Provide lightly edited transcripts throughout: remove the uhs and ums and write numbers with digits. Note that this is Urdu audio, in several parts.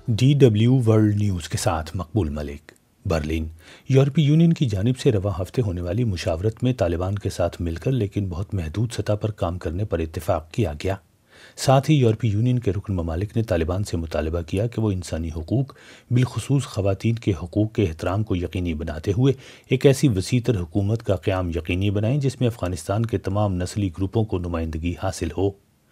DW ورلڈ نیوز کے ساتھ مقبول ملک۔ برلن۔ یورپی یونین کی جانب سے رواں ہفتے ہونے والی مشاورت میں طالبان کے ساتھ مل کر لیکن بہت محدود سطح پر کام کرنے پر اتفاق کیا گیا۔ ساتھ ہی یورپی یونین کے رکن ممالک نے طالبان سے مطالبہ کیا کہ وہ انسانی حقوق، بالخصوص خواتین کے حقوق کے احترام کو یقینی بناتے ہوئے ایک ایسی وسیع تر حکومت کا قیام یقینی بنائیں جس میں افغانستان کے تمام نسلی گروپوں کو نمائندگی حاصل ہو۔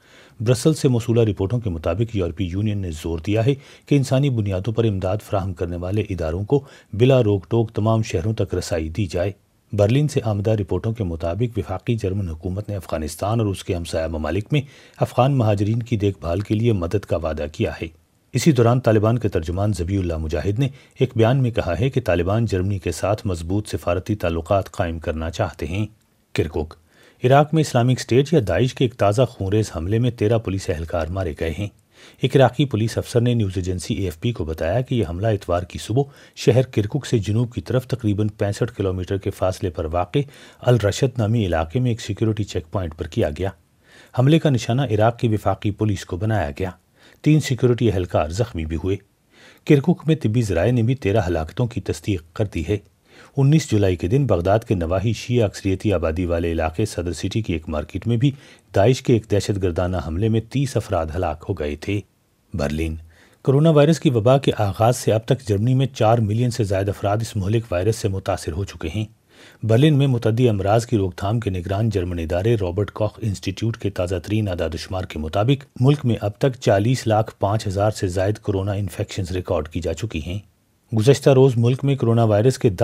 برسل سے موصولہ رپورٹوں کے مطابق یورپی یونین نے زور دیا ہے کہ انسانی بنیادوں پر امداد فراہم کرنے والے اداروں کو بلا روک ٹوک تمام شہروں تک رسائی دی جائے۔ برلن سے آمدہ رپورٹوں کے مطابق وفاقی جرمن حکومت نے افغانستان اور اس کے ہمسایہ ممالک میں افغان مہاجرین کی دیکھ بھال کے لیے مدد کا وعدہ کیا ہے۔ اسی دوران طالبان کے ترجمان ذبیح اللہ مجاہد نے ایک بیان میں کہا ہے کہ طالبان جرمنی کے ساتھ مضبوط سفارتی تعلقات قائم کرنا چاہتے ہیں۔ کرکک۔ عراق میں اسلامک اسٹیٹ یا داعش کے ایک تازہ خونریز حملے میں 13 پولیس اہلکار مارے گئے ہیں۔ ایک عراقی پولیس افسر نے نیوز ایجنسی AFP کو بتایا کہ یہ حملہ اتوار کی صبح شہر کرکک سے جنوب کی طرف تقریباً 65 کلومیٹر کے فاصلے پر واقع الرشد نامی علاقے میں ایک سیکیورٹی چیک پوائنٹ پر کیا گیا۔ حملے کا نشانہ عراق کی وفاقی پولیس کو بنایا گیا۔ 3 سیکیورٹی اہلکار زخمی بھی ہوئے۔ کرکک میں طبی ذرائع نے بھی 13 ہلاکتوں کی تصدیق کر دی ہے۔ 19 جولائی کے دن بغداد کے نواحی شیعہ اکثریتی آبادی والے علاقے صدر سٹی کی ایک مارکیٹ میں بھی داعش کے ایک دہشت گردانہ حملے میں 30 افراد ہلاک ہو گئے تھے۔ برلن۔ کرونا وائرس کی وبا کے آغاز سے اب تک جرمنی میں 4 ملین سے زائد افراد اس مہلک وائرس سے متاثر ہو چکے ہیں۔ برلن میں متعدی امراض کی روک تھام کے نگران جرمن ادارے رابرٹ کاخ انسٹی ٹیوٹ کے تازہ ترین اعداد و شمار کے مطابق ملک میں اب تک 40,05,000 سے زائد کورونا انفیکشنز ریکارڈ کی جا چکی ہیں۔ گزشتہ روز ملک میں کرونا وائرس کے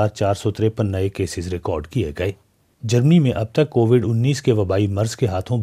10,453 نئے کیسز ریکارڈ کیے گئے۔ جرمنی میں اب تک کووڈ-19 کے وبائی مرض کے ہاتھوں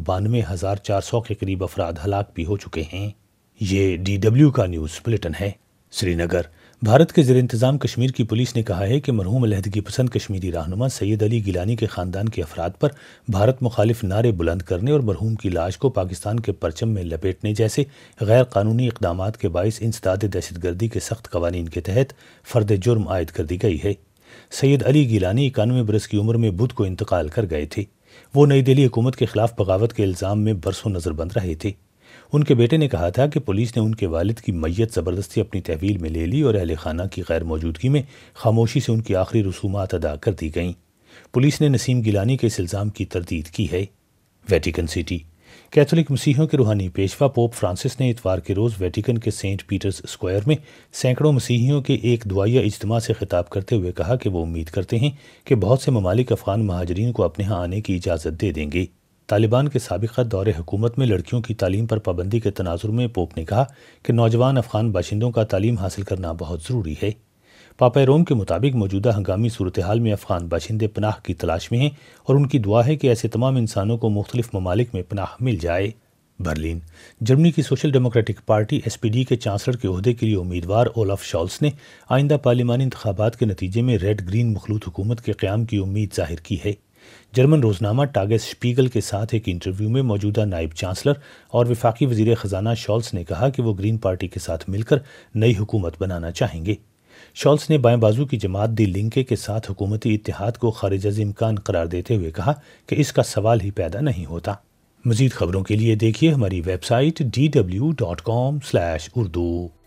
92,400 کے قریب افراد ہلاک بھی ہو چکے ہیں۔ یہ DW کا نیوز بلیٹن ہے۔ سری نگر۔ بھارت کے زیر انتظام کشمیر کی پولیس نے کہا ہے کہ مرحوم علیحدگی پسند کشمیری رہنما سید علی گیلانی کے خاندان کے افراد پر بھارت مخالف نعرے بلند کرنے اور مرحوم کی لاش کو پاکستان کے پرچم میں لپیٹنے جیسے غیر قانونی اقدامات کے باعث انسداد دہشت گردی کے سخت قوانین کے تحت فرد جرم عائد کر دی گئی ہے۔ سید علی گیلانی 91 برس کی عمر میں بدھ کو انتقال کر گئے تھے۔ وہ نئی دہلی حکومت کے خلاف بغاوت کے الزام میں برسوں نظر بند رہے تھے۔ ان کے بیٹے نے کہا تھا کہ پولیس نے ان کے والد کی میت زبردستی اپنی تحویل میں لے لی اور اہل خانہ کی غیر موجودگی میں خاموشی سے ان کی آخری رسومات ادا کر دی گئیں۔ پولیس نے نسیم گیلانی کے اس الزام کی تردید کی ہے۔ Vatican city. کیتھولک مسیحیوں کے روحانی پیشوا پوپ فرانسس نے اتوار کے روز ویٹیکن کے سینٹ پیٹرز اسکوائر میں سینکڑوں مسیحیوں کے ایک دعائیہ اجتماع سے خطاب کرتے ہوئے کہا کہ وہ امید کرتے ہیں کہ بہت سے ممالک افغان مہاجرین کو اپنے ہاں آنے کی اجازت دے دیں گے۔ طالبان کے سابقہ دور حکومت میں لڑکیوں کی تعلیم پر پابندی کے تناظر میں پوپ نے کہا کہ نوجوان افغان باشندوں کا تعلیم حاصل کرنا بہت ضروری ہے۔ پاپا روم کے مطابق موجودہ ہنگامی صورتحال میں افغان باشندے پناہ کی تلاش میں ہیں اور ان کی دعا ہے کہ ایسے تمام انسانوں کو مختلف ممالک میں پناہ مل جائے۔ برلن۔ جرمنی کی سوشل ڈیموکریٹک پارٹی SPD کے چانسلر کے عہدے کے لیے امیدوار اولاف شالز نے آئندہ پارلیمانی انتخابات کے نتیجے میں ریڈ گرین مخلوط حکومت کے قیام کی امید ظاہر کی ہے۔ جرمن روزنامہ ٹاگس شپیگل کے ساتھ ایک انٹرویو میں موجودہ نائب چانسلر اور وفاقی وزیر خزانہ شالز نے کہا کہ وہ گرین پارٹی کے ساتھ مل کر نئی حکومت بنانا چاہیں گے۔ شالز نے بائیں بازو کی جماعت دی لنکے کے ساتھ حکومتی اتحاد کو خارج از امکان قرار دیتے ہوئے کہا کہ اس کا سوال ہی پیدا نہیں ہوتا۔ مزید خبروں کے لیے دیکھیے ہماری ویب سائٹ dw.com/urdu۔